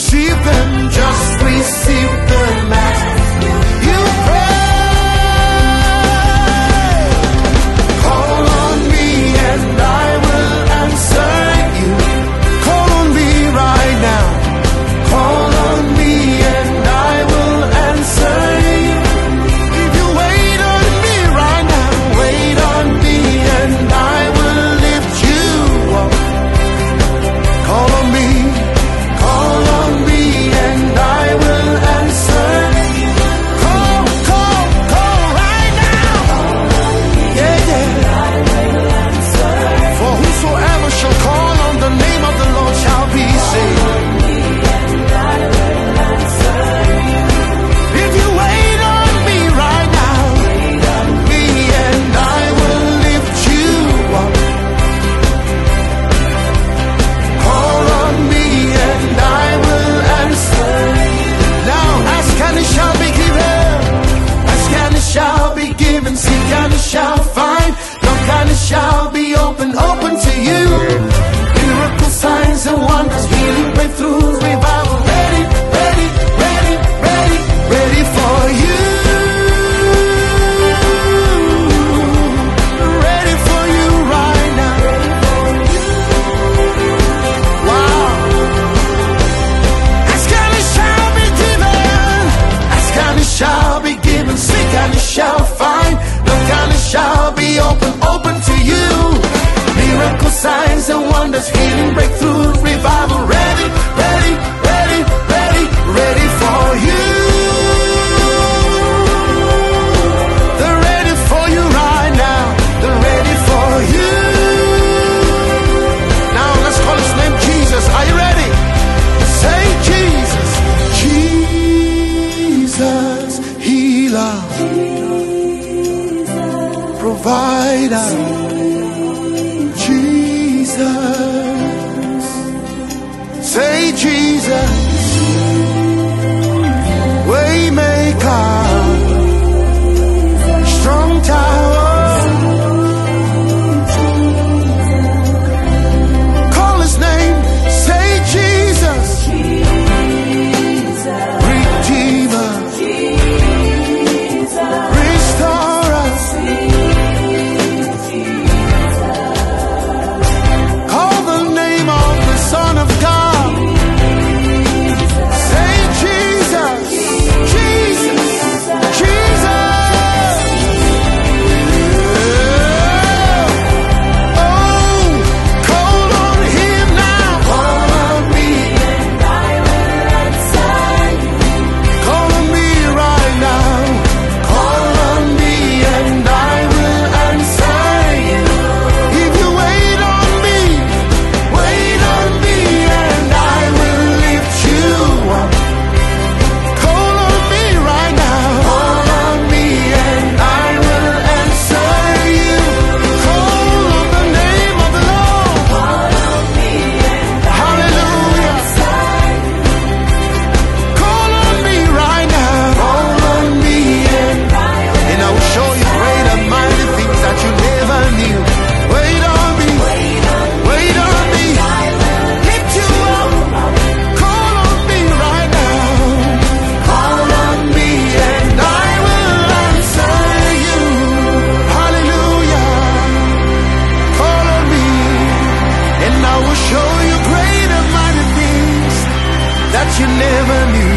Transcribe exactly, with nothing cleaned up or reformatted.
receive them, just receive them as you pray. Call on me and I will answer you. Call on me right now. Call on me and I will answer you. If you wait on me right now, wait on me and I will lift you up. Call on me, call on me and I will answer you. Call, call, call right now. Yeah, yeah. For whosoever shall call on the name of the Lord shall be saved. If you wait on me right now, me and I will lift you up. Call on me and I will answer. Now ask and it shall be given. Ask and it shall be given. Seek and it shall find. Knock and it shall be open, open to you. Miracles, signs and wonders, healing, breakthroughs, revival. Ready, ready, ready, ready, ready for you. Ready for you right now. Wow. Ask and it shall be given. Ask and it shall be given. Seek and it shall find. Knock and it shall be open, open to you. Miracles, signs and wonders, healing, breakthrough, revival. Ready, ready, ready, ready, ready for you. They're ready for you right now. They're ready for you. Now let's call his name Jesus. Are you ready? Say Jesus. Jesus, healer, provider. Jesus. Say Jesus. Waymaker. Strong tower. Call his name. Say Jesus. Redeemer. Restorer. Call the name of the Son of God. Say Jesus. Jesus. Jesus. Oh, call on him now. Call on me and I will answer you. Call on me right now. Call on me and I will answer you. If you wait on me, wait on me and I will lift you up. Call on me right now. Call on me and I will answer you. Call on the name of the Lord. Call on me and hallelujah. Call on me right now. Call on me and and I will show you great and mighty things that you never knew. Wait on me. Wait on me. Lift you up. Call on me right now. Call on me and I will answer you. Hallelujah. Call on me and I will show you great and mighty things that you never knew.